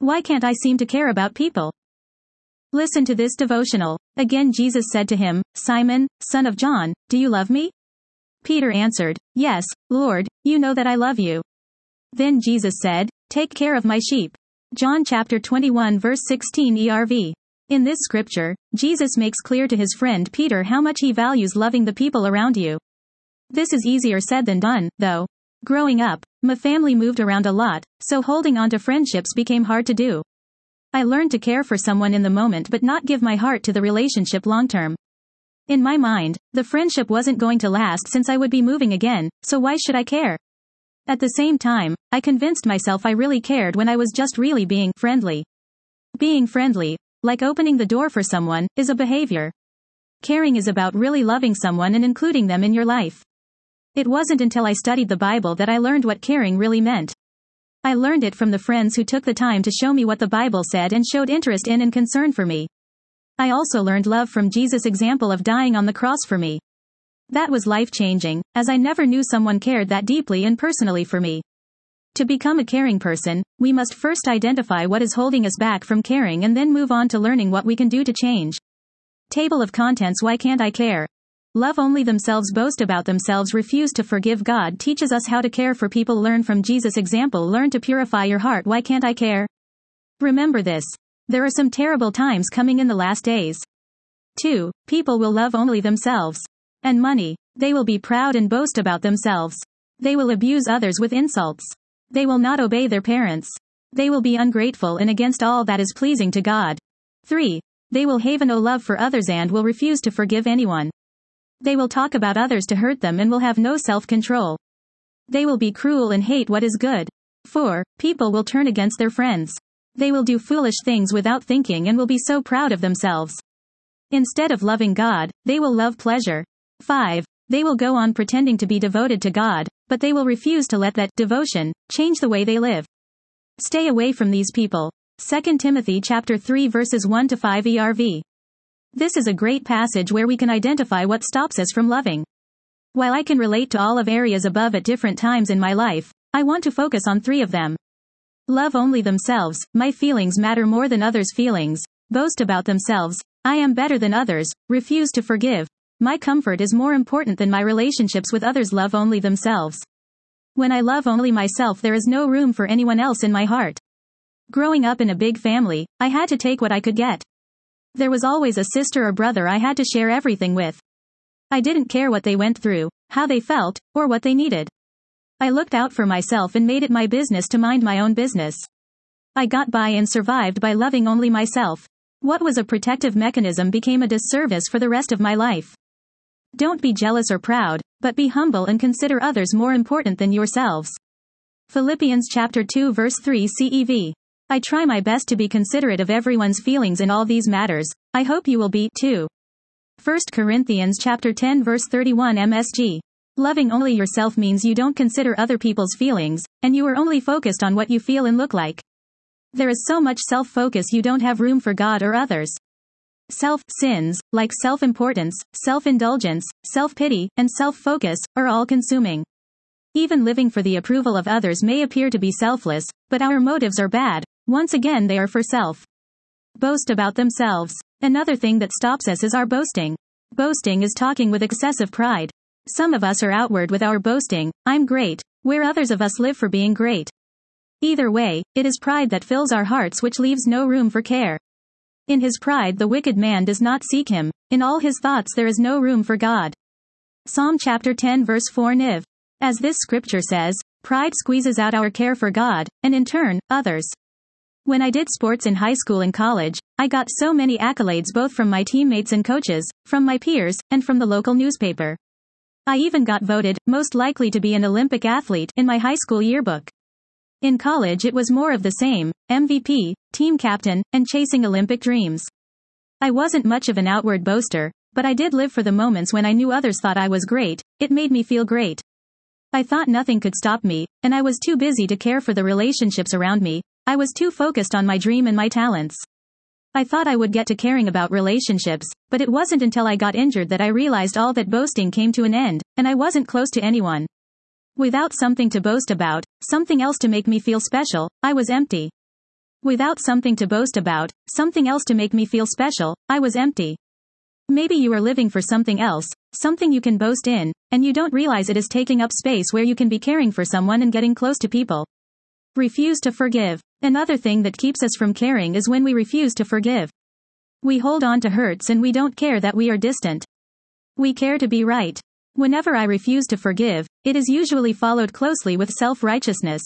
Why can't I seem to care about people? Listen to this devotional. Again Jesus said to him, Simon, son of John, do you love me? Peter answered, Yes, Lord, you know that I love you. Then Jesus said, Take care of my sheep. John chapter 21 verse 16 ERV. In this scripture, Jesus makes clear to his friend Peter how much he values loving the people around you. This is easier said than done, though. Growing up, my family moved around a lot, so holding on to friendships became hard to do. I learned to care for someone in the moment but not give my heart to the relationship long term. In my mind, the friendship wasn't going to last since I would be moving again, so why should I care? At the same time, I convinced myself I really cared when I was just really being friendly. Being friendly, like opening the door for someone, is a behavior. Caring is about really loving someone and including them in your life. It wasn't until I studied the Bible that I learned what caring really meant. I learned it from the friends who took the time to show me what the Bible said and showed interest in and concern for me. I also learned love from Jesus' example of dying on the cross for me. That was life-changing, as I never knew someone cared that deeply and personally for me. To become a caring person, we must first identify what is holding us back from caring and then move on to learning what we can do to change. Table of contents. Why can't I care? Love only themselves, boast about themselves, refuse to forgive. God teaches us how to care for people. Learn from Jesus' example. Learn to purify your heart. Why can't I care? Remember this. There are some terrible times coming in the last days. 2. People will love only themselves and money. They will be proud and boast about themselves. They will abuse others with insults. They will not obey their parents. They will be ungrateful and against all that is pleasing to God. 3. They will have no love for others and will refuse to forgive anyone. They will talk about others to hurt them and will have no self-control. They will be cruel and hate what is good. 4. People will turn against their friends. They will do foolish things without thinking and will be so proud of themselves. Instead of loving God, they will love pleasure. 5. They will go on pretending to be devoted to God, but they will refuse to let that devotion change the way they live. Stay away from these people. 2 Timothy chapter 3 verses 1 to 5 ERV. This is a great passage where we can identify what stops us from loving. While I can relate to all of areas above at different times in my life, I want to focus on 3 of them. Love only themselves. My feelings matter more than others' feelings. Boast about themselves. I am better than others. Refuse to forgive. My comfort is more important than my relationships with others. Love only themselves. When I love only myself, there is no room for anyone else in my heart. Growing up in a big family, I had to take what I could get. There was always a sister or brother I had to share everything with. I didn't care what they went through, how they felt, or what they needed. I looked out for myself and made it my business to mind my own business. I got by and survived by loving only myself. What was a protective mechanism became a disservice for the rest of my life. Don't be jealous or proud, but be humble and consider others more important than yourselves. Philippians chapter 2 verse 3 CEV. I try my best to be considerate of everyone's feelings in all these matters. I hope you will be, too. 1 Corinthians chapter 10 verse 31 MSG. Loving only yourself means you don't consider other people's feelings, and you are only focused on what you feel and look like. There is so much self-focus you don't have room for God or others. Sins, like self-importance, self-indulgence, self-pity, and self-focus, are all-consuming. Even living for the approval of others may appear to be selfless, but our motives are bad. Once again, they are for self. Boast about themselves. Another thing that stops us is our boasting. Boasting is talking with excessive pride. Some of us are outward with our boasting, I'm great, where others of us live for being great. Either way, it is pride that fills our hearts which leaves no room for care. In his pride the wicked man does not seek him. In all his thoughts there is no room for God. Psalm chapter 10 verse 4 NIV. As this scripture says, pride squeezes out our care for God, and in turn, others. When I did sports in high school and college, I got so many accolades both from my teammates and coaches, from my peers, and from the local newspaper. I even got voted most likely to be an Olympic athlete in my high school yearbook. In college it was more of the same, MVP, team captain, and chasing Olympic dreams. I wasn't much of an outward boaster, but I did live for the moments when I knew others thought I was great. It made me feel great. I thought nothing could stop me, and I was too busy to care for the relationships around me. I was too focused on my dream and my talents. I thought I would get to caring about relationships, but it wasn't until I got injured that I realized all that boasting came to an end, and I wasn't close to anyone. Without something to boast about, something else to make me feel special, I was empty. Without something to boast about, something else to make me feel special, I was empty. Maybe you are living for something else, something you can boast in, and you don't realize it is taking up space where you can be caring for someone and getting close to people. Refuse to forgive. Another thing that keeps us from caring is when we refuse to forgive. We hold on to hurts and we don't care that we are distant. We care to be right. Whenever I refuse to forgive, it is usually followed closely with self-righteousness.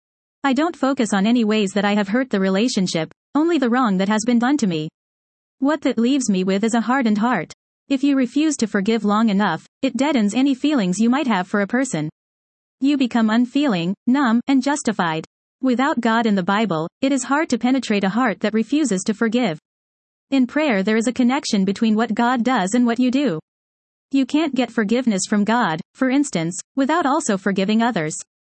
I don't focus on any ways that I have hurt the relationship, only the wrong that has been done to me. What that leaves me with is a hardened heart. If you refuse to forgive long enough, it deadens any feelings you might have for a person. You become unfeeling, numb, and justified. Without God and the Bible, it is hard to penetrate a heart that refuses to forgive. In prayer, there is a connection between what God does and what you do. You can't get forgiveness from God, for instance, without also forgiving others.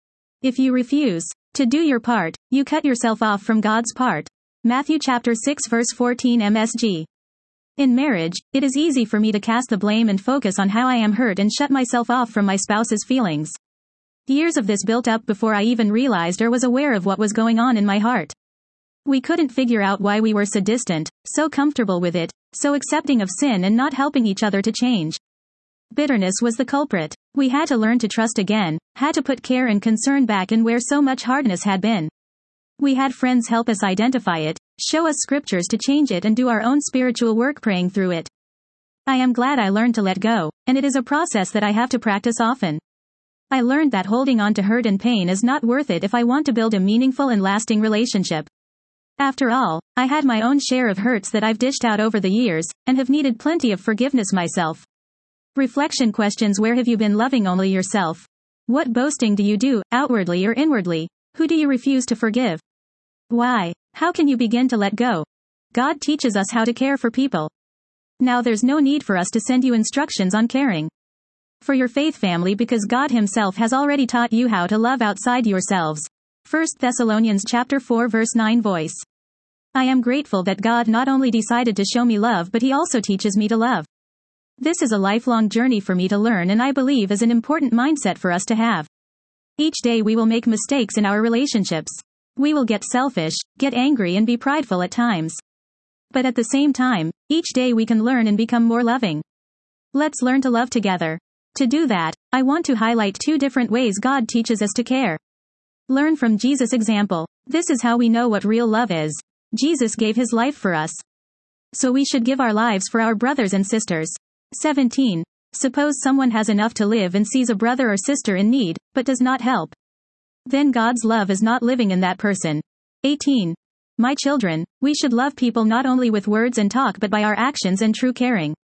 If you refuse to do your part, you cut yourself off from God's part. Matthew chapter 6 verse 14 MSG. In marriage, it is easy for me to cast the blame and focus on how I am hurt and shut myself off from my spouse's feelings. Years of this built up before I even realized or was aware of what was going on in my heart. We couldn't figure out why we were so distant, so comfortable with it, so accepting of sin and not helping each other to change. Bitterness was the culprit. We had to learn to trust again, had to put care and concern back in where so much hardness had been. We had friends help us identify it, show us scriptures to change it and do our own spiritual work praying through it. I am glad I learned to let go, and it is a process that I have to practice often. I learned that holding on to hurt and pain is not worth it if I want to build a meaningful and lasting relationship. After all, I had my own share of hurts that I've dished out over the years, and have needed plenty of forgiveness myself. Reflection questions: where have you been loving only yourself? What boasting do you do, outwardly or inwardly? Who do you refuse to forgive? Why? How can you begin to let go? God teaches us how to care for people. Now there's no need for us to send you instructions on caring for your faith family because God Himself has already taught you how to love outside yourselves. 1 Thessalonians chapter 4 verse 9 voice. I am grateful that God not only decided to show me love but He also teaches me to love. This is a lifelong journey for me to learn and I believe is an important mindset for us to have. Each day we will make mistakes in our relationships. We will get selfish, get angry and be prideful at times. But at the same time, each day we can learn and become more loving. Let's learn to love together. To do that, I want to highlight 2 different ways God teaches us to care. Learn from Jesus' example. This is how we know what real love is. Jesus gave His life for us. So we should give our lives for our brothers and sisters. 17. Suppose someone has enough to live and sees a brother or sister in need, but does not help. Then God's love is not living in that person. 18. My children, we should love people not only with words and talk but by our actions and true caring.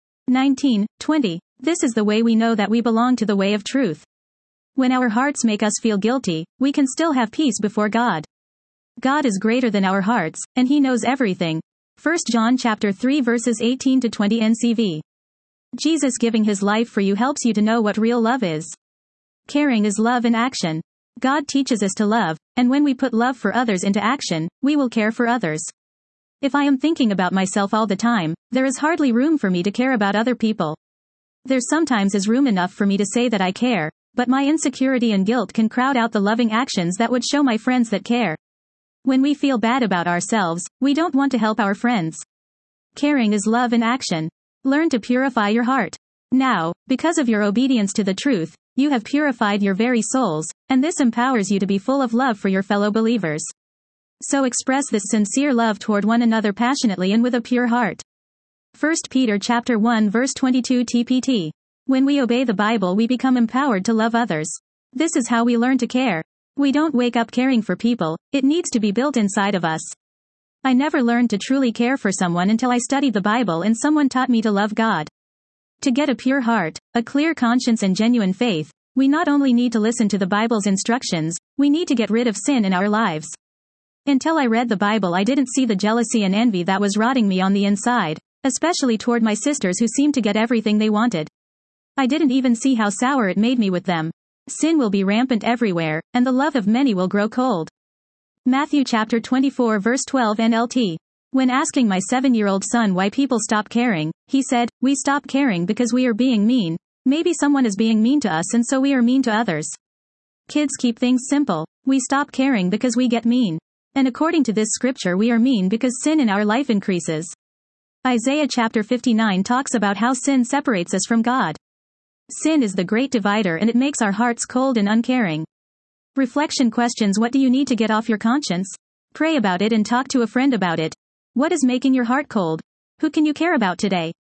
19. 20. This is the way we know that we belong to the way of truth. When our hearts make us feel guilty, we can still have peace before God. God is greater than our hearts, and He knows everything. 1 John chapter 3 verses 18 to 20 NCV. Jesus giving His life for you helps you to know what real love is. Caring is love in action. God teaches us to love, and when we put love for others into action, we will care for others. If I am thinking about myself all the time, there is hardly room for me to care about other people. There sometimes is room enough for me to say that I care, but my insecurity and guilt can crowd out the loving actions that would show my friends that care. When we feel bad about ourselves, we don't want to help our friends. Caring is love in action. Learn to purify your heart. Now, because of your obedience to the truth, you have purified your very souls, and this empowers you to be full of love for your fellow believers. So express this sincere love toward one another passionately and with a pure heart. 1 Peter chapter 1 verse 22 TPT. When we obey the Bible, we become empowered to love others. This is how we learn to care. We don't wake up caring for people, it needs to be built inside of us. I never learned to truly care for someone until I studied the Bible and someone taught me to love God. To get a pure heart, a clear conscience and genuine faith, we not only need to listen to the Bible's instructions, we need to get rid of sin in our lives. Until I read the Bible, I didn't see the jealousy and envy that was rotting me on the inside, especially toward my sisters who seemed to get everything they wanted. I didn't even see how sour it made me with them. Sin will be rampant everywhere, and the love of many will grow cold. Matthew chapter 24 verse 12 NLT. When asking my 7-year-old son why people stop caring, he said, "We stop caring because we are being mean. Maybe someone is being mean to us and so we are mean to others." Kids, keep things simple. We stop caring because we get mean. And according to this scripture, we are mean because sin in our life increases. Isaiah chapter 59 talks about how sin separates us from God. Sin is the great divider and it makes our hearts cold and uncaring. Reflection questions: what do you need to get off your conscience? Pray about it and talk to a friend about it. What is making your heart cold? Who can you care about today?